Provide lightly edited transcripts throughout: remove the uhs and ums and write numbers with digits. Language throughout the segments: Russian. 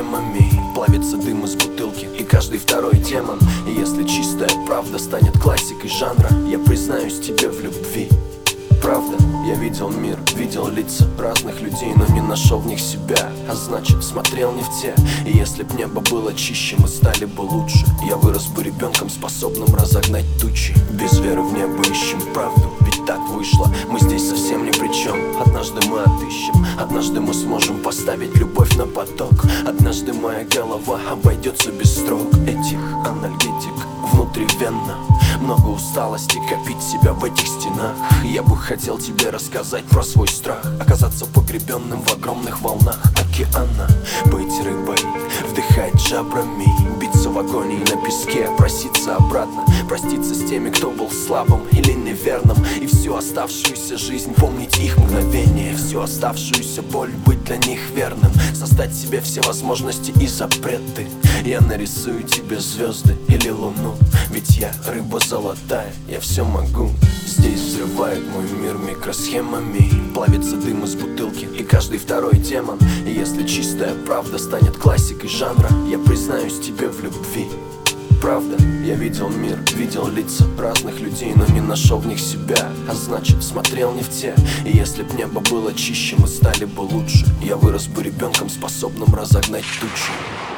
микросхемами. Плавится дым из бутылки, и каждый второй демон. И если чистая правда станет классикой жанра, я признаюсь тебе в любви. Правда, я видел мир, видел лица разных людей, но не нашел в них себя, а значит смотрел не в те. И если б небо было чище, мы стали бы лучше. Я вырос бы ребенком, способным разогнать тучи. Без веры в небо ищем правду, ведь так вышло, мы здесь совсем ни при чем. Однажды мы отыщем, однажды мы сможем поставить любовь на поток. Однажды моя голова обойдется без строк этих анальгетик внутривенно. Много усталости копить себя в этих стенах. Я бы хотел тебе рассказать про свой страх, оказаться погребенным в огромных волнах океана. Быть рыбой, вдыхать жабрами, биться в агонии на песке, проситься обратно, проститься с теми, кто был слабым или неверным. И всю оставшуюся жизнь помнить их мгновение, всю оставшуюся боль быть для них верным, создать себе все возможности и запреты. Я нарисую тебе звезды или луну, ведь я рыба золотая, я все могу. Здесь взрывает мой мир микросхемами. Плавится дым из бутылки, и каждый второй демон. И если чистая правда станет классикой жанра, я признаюсь тебе в любви. Правда, я видел мир, видел лица разных людей, но не нашел в них себя, а значит смотрел не в те. И если б небо было чище, мы стали бы лучше. Я вырос бы ребенком, способным разогнать тучи.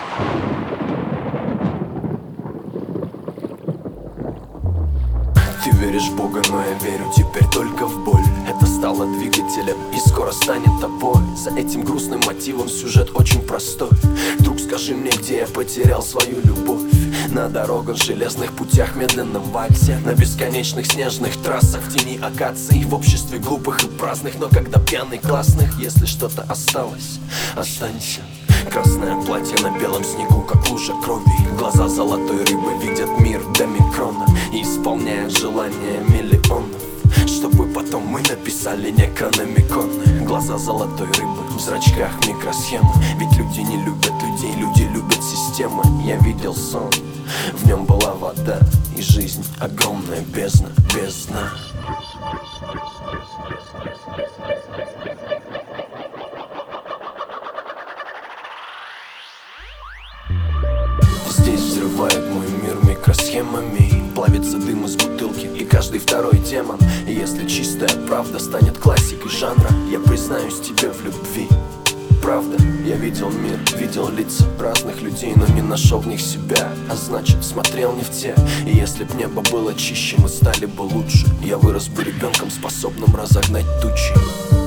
Ты веришь в Бога, но я верю теперь только в боль. Это стало двигателем и скоро станет тобой. За этим грустным мотивом сюжет очень простой. Друг, скажи мне, где я потерял свою любовь? На дорогах, железных путях, медленном вальсе, на бесконечных снежных трассах, в тени акаций, в обществе глупых и праздных. Но когда пьяный классных, если что-то осталось, останься. Красное платье на белом снегу, как лужа крови. Глаза золотой рыбы видят мир до микрона и исполняют желания миллионов, чтобы потом мы написали некрономикон. Глаза золотой рыбы, в зрачках микросхемы. Ведь люди не любят людей, люди любят системы. Я видел сон, в нем была вода и жизнь, огромная бездна, бездна. Здесь взрывает мой мир микросхемами. Плавится дым из бутылки, и каждый второй демон. И если чистая правда станет классикой жанра, я признаюсь тебе в любви. Правда, я видел мир, видел лица разных людей, но не нашел в них себя, а значит смотрел не в те. И если б небо было чище, мы стали бы лучше. Я вырос бы ребенком, способным разогнать тучи.